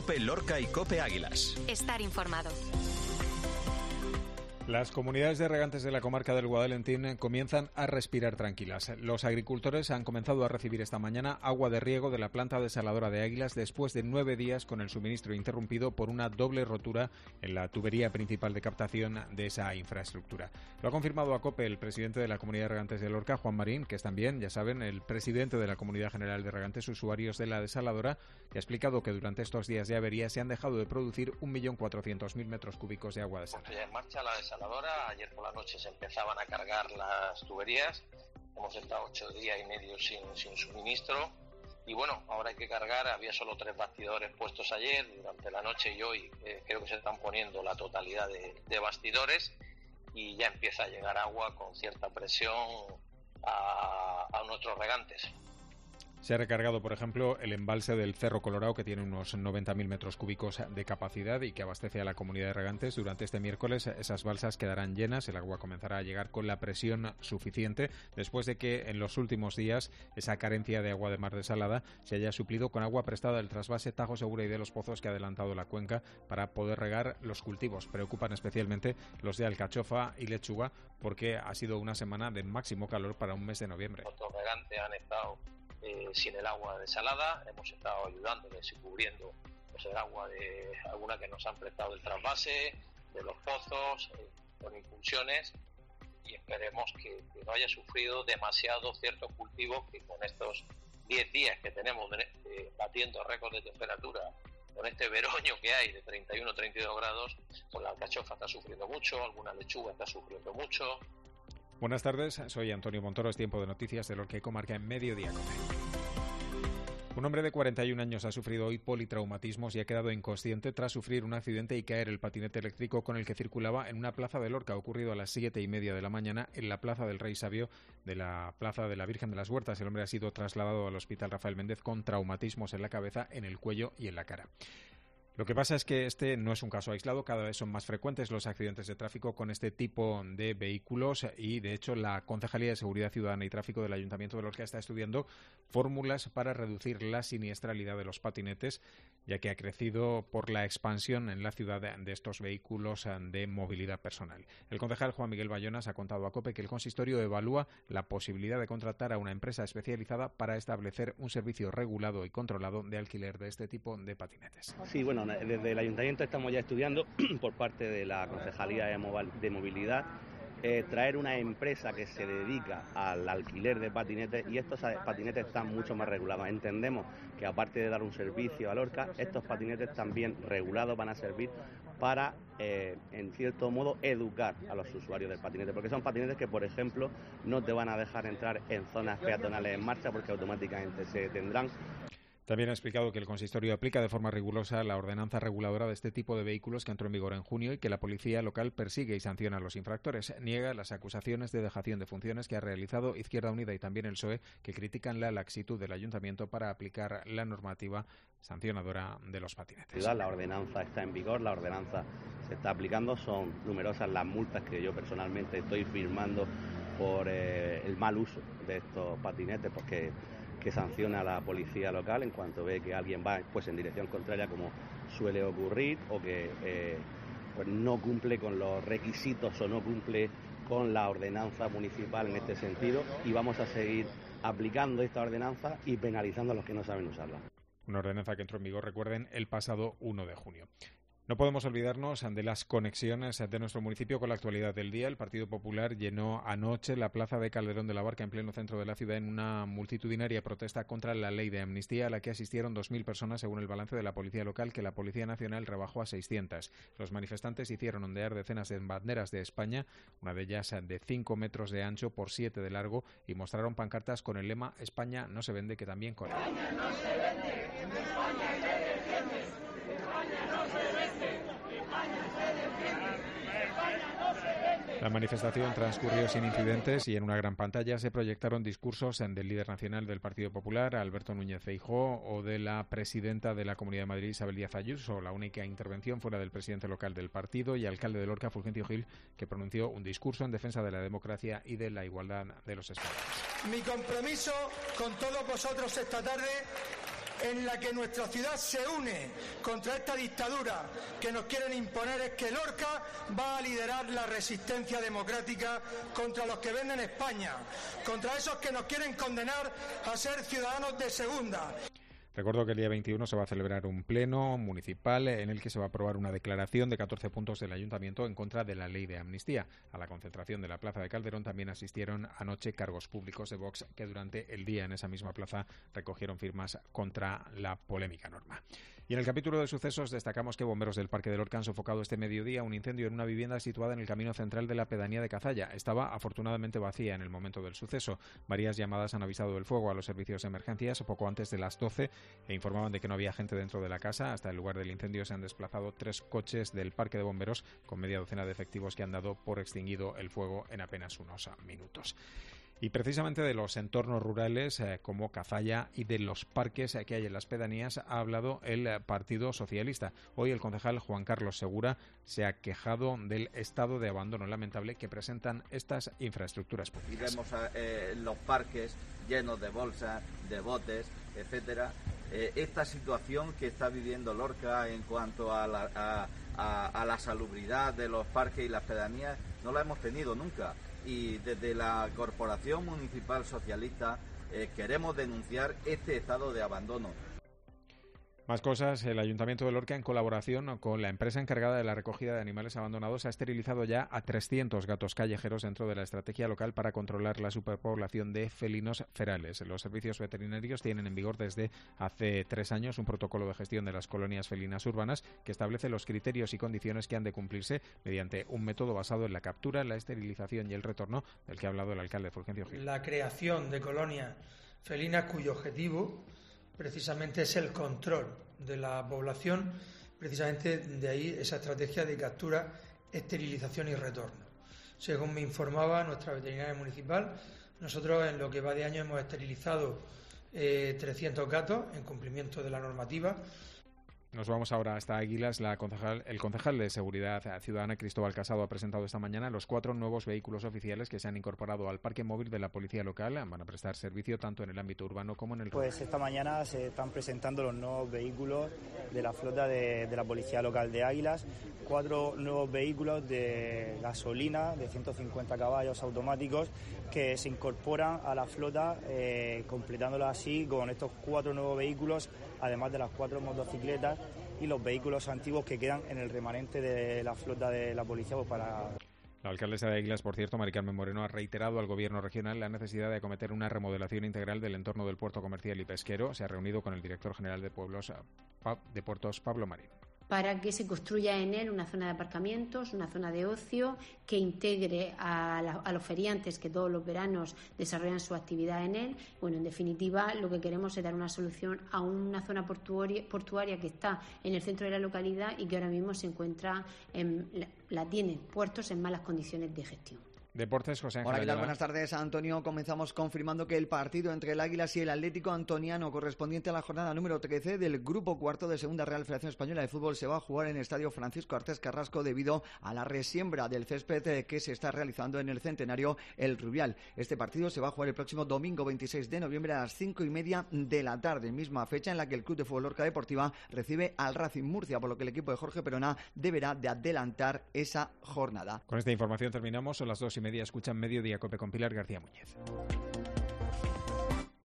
COPE Lorca y COPE Águilas. Estar informado. Las comunidades de regantes de la comarca del Guadalentín comienzan a respirar tranquilas. Los agricultores han comenzado a recibir esta mañana agua de riego de la planta desaladora de Águilas después de 9 días con el suministro interrumpido por una doble rotura en la tubería principal de captación de esa infraestructura. Lo ha confirmado a COPE el presidente de la Comunidad de Regantes de Lorca, Juan Marín, que es también, ya saben, el presidente de la Comunidad General de Regantes Usuarios de la desaladora, y ha explicado que durante estos días de avería se han dejado de producir 1.400.000 metros cúbicos de agua desalada. En marcha la desaladora. Ayer por la noche se empezaban a cargar las tuberías. Hemos estado 8 días y medio sin suministro. Y bueno, ahora hay que cargar. Había solo 3 bastidores puestos ayer. Durante la noche y hoy creo que se están poniendo la totalidad de bastidores. Y ya empieza a llegar agua con cierta presión a nuestros regantes. Se ha recargado, por ejemplo, el embalse del Cerro Colorado, que tiene unos 90.000 metros cúbicos de capacidad y que abastece a la comunidad de regantes. Durante este miércoles esas balsas quedarán llenas, el agua comenzará a llegar con la presión suficiente, después de que en los últimos días esa carencia de agua de mar desalada se haya suplido con agua prestada del trasvase Tajo Segura y de los Pozos que ha adelantado la cuenca para poder regar los cultivos. Preocupan especialmente los de alcachofa y lechuga porque ha sido una semana de máximo calor para un mes de noviembre. Otros regantes han estado sin el agua desalada, hemos estado ayudándoles y cubriendo pues, el agua de alguna que nos han prestado del trasvase, de los pozos, con impulsiones, y esperemos que no haya sufrido demasiado ciertos cultivos que con estos 10 días que tenemos batiendo récords de temperatura, con este veroño que hay de 31-32 grados, pues la alcachofa está sufriendo mucho, alguna lechuga está sufriendo mucho. Buenas tardes, soy Antonio Montoro, es tiempo de noticias de Lorca y Comarca en Mediodía COPE. Un hombre de 41 años ha sufrido hoy politraumatismos y ha quedado inconsciente tras sufrir un accidente y caer el patinete eléctrico con el que circulaba en una plaza de Lorca. Ha ocurrido a las 7:30 de la mañana en la Plaza del Rey Sabio de la Plaza de la Virgen de las Huertas. El hombre ha sido trasladado al Hospital Rafael Méndez con traumatismos en la cabeza, en el cuello y en la cara. Lo que pasa es que este no es un caso aislado, cada vez son más frecuentes los accidentes de tráfico con este tipo de vehículos y, de hecho, la Concejalía de Seguridad Ciudadana y Tráfico del Ayuntamiento de Lorca está estudiando fórmulas para reducir la siniestralidad de los patinetes, ya que ha crecido por la expansión en la ciudad de estos vehículos de movilidad personal. El concejal Juan Miguel Bayonas ha contado a COPE que el consistorio evalúa la posibilidad de contratar a una empresa especializada para establecer un servicio regulado y controlado de alquiler de este tipo de patinetes. Sí, bueno, desde el Ayuntamiento estamos ya estudiando por parte de la Concejalía de Movilidad traer una empresa que se dedica al alquiler de patinetes, y estos patinetes están mucho más regulados. Entendemos que aparte de dar un servicio a Lorca, estos patinetes también regulados van a servir para, en cierto modo, educar a los usuarios del patinete, porque son patinetes que, por ejemplo, no te van a dejar entrar en zonas peatonales en marcha porque automáticamente se detendrán. También ha explicado que el consistorio aplica de forma rigurosa la ordenanza reguladora de este tipo de vehículos que entró en vigor en junio y que la policía local persigue y sanciona a los infractores. Niega las acusaciones de dejación de funciones que ha realizado Izquierda Unida y también el PSOE, que critican la laxitud del ayuntamiento para aplicar la normativa sancionadora de los patinetes. La ordenanza está en vigor, la ordenanza se está aplicando, son numerosas las multas que yo personalmente estoy firmando por el mal uso de estos patinetes, porque que sanciona a la policía local en cuanto ve que alguien va pues en dirección contraria, como suele ocurrir, o que pues no cumple con los requisitos o no cumple con la ordenanza municipal en este sentido, y vamos a seguir aplicando esta ordenanza y penalizando a los que no saben usarla. Una ordenanza que entró en vigor, recuerden, el pasado 1 de junio. No podemos olvidarnos de las conexiones de nuestro municipio con la actualidad del día. El Partido Popular llenó anoche la plaza de Calderón de la Barca en pleno centro de la ciudad en una multitudinaria protesta contra la ley de amnistía, a la que asistieron 2.000 personas según el balance de la Policía Local, que la Policía Nacional rebajó a 600. Los manifestantes hicieron ondear decenas de banderas de España, una de ellas de 5 metros de ancho por 7 de largo, y mostraron pancartas con el lema "España no se vende, que también corre". España no se vende, España se defiende, España no se vende, España se defiende, España no se vende. La manifestación transcurrió sin incidentes y en una gran pantalla se proyectaron discursos del líder nacional del Partido Popular, Alberto Núñez Feijóo, o de la presidenta de la Comunidad de Madrid, Isabel Díaz Ayuso. La única intervención fuera del presidente local del partido y alcalde de Lorca, Fulgencio Gil, que pronunció un discurso en defensa de la democracia y de la igualdad de los españoles. Mi compromiso con todos vosotros esta tarde en la que nuestra ciudad se une contra esta dictadura que nos quieren imponer es que Lorca va a liderar la resistencia democrática contra los que venden España, contra esos que nos quieren condenar a ser ciudadanos de segunda. Recuerdo que el día 21 se va a celebrar un pleno municipal en el que se va a aprobar una declaración de 14 puntos del Ayuntamiento en contra de la ley de amnistía. A la concentración de la Plaza de Calderón también asistieron anoche cargos públicos de Vox que durante el día en esa misma plaza recogieron firmas contra la polémica norma. Y en el capítulo de sucesos destacamos que bomberos del Parque de Lorca han sofocado este mediodía un incendio en una vivienda situada en el camino central de la pedanía de Cazalla. Estaba afortunadamente vacía en el momento del suceso. Varias llamadas han avisado del fuego a los servicios de emergencias poco antes de las 12 e informaban de que no había gente dentro de la casa. Hasta el lugar del incendio se han desplazado 3 coches del Parque de Bomberos con media docena de efectivos que han dado por extinguido el fuego en apenas unos minutos. Y precisamente de los entornos rurales como Cazalla y de los parques que hay en las pedanías ha hablado el Partido Socialista. Hoy el concejal Juan Carlos Segura se ha quejado del estado de abandono lamentable que presentan estas infraestructuras públicas. Y vemos los parques llenos de bolsas, de botes, etcétera. Esta situación que está viviendo Lorca en cuanto a la salubridad de los parques y las pedanías no la hemos tenido nunca. Y desde la Corporación Municipal Socialista queremos denunciar este estado de abandono. Más cosas, el Ayuntamiento de Lorca, en colaboración con la empresa encargada de la recogida de animales abandonados, ha esterilizado ya a 300 gatos callejeros dentro de la estrategia local para controlar la superpoblación de felinos ferales. Los servicios veterinarios tienen en vigor desde hace 3 años un protocolo de gestión de las colonias felinas urbanas que establece los criterios y condiciones que han de cumplirse mediante un método basado en la captura, la esterilización y el retorno, del que ha hablado el alcalde Fulgencio Gil. La creación de colonias felinas cuyo objetivo precisamente es el control de la población, precisamente de ahí esa estrategia de captura, esterilización y retorno. Según me informaba nuestra veterinaria municipal, nosotros en lo que va de año hemos esterilizado 300 gatos en cumplimiento de la normativa. Nos vamos ahora hasta Águilas. El concejal de Seguridad Ciudadana, Cristóbal Casado, ha presentado esta mañana los 4 nuevos vehículos oficiales que se han incorporado al parque móvil de la Policía Local. Van a prestar servicio tanto en el ámbito urbano como en el rural. Pues esta mañana se están presentando los nuevos vehículos de la flota de la Policía Local de Águilas. 4 nuevos vehículos de gasolina de 150 caballos automáticos que se incorporan a la flota, completándola así con estos 4 nuevos vehículos, además de las 4 motocicletas y los vehículos antiguos que quedan en el remanente de la flota de la policía para... La alcaldesa de Águilas, por cierto, Mari Carmen Moreno, ha reiterado al Gobierno regional la necesidad de acometer una remodelación integral del entorno del puerto comercial y pesquero. Se ha reunido con el director general de Puertos, Pablo Marín, para que se construya en él una zona de aparcamientos, una zona de ocio que integre a los feriantes que todos los veranos desarrollan su actividad en él. Bueno, en definitiva, lo que queremos es dar una solución a una zona portuaria que está en el centro de la localidad y que ahora mismo se encuentra, tiene puertos en malas condiciones de gestión. Deportes, José Ángel. Hola, ¿qué tal? Buenas tardes, Antonio. Comenzamos confirmando que el partido entre el Águilas y el Atlético Antoniano, correspondiente a la jornada número 13 del Grupo Cuarto de Segunda Real Federación Española de Fútbol, se va a jugar en el Estadio Francisco Artés Carrasco debido a la resiembra del césped que se está realizando en el Centenario El Rubial. Este partido se va a jugar el próximo domingo 26 de noviembre a las 5:30 de la tarde, misma fecha en la que el Club de Fútbol Lorca Deportiva recibe al Racing Murcia, por lo que el equipo de Jorge Perona deberá de adelantar esa jornada. Con esta información terminamos, son las 2:30, escuchan Mediodía Cope con Pilar García Muñez.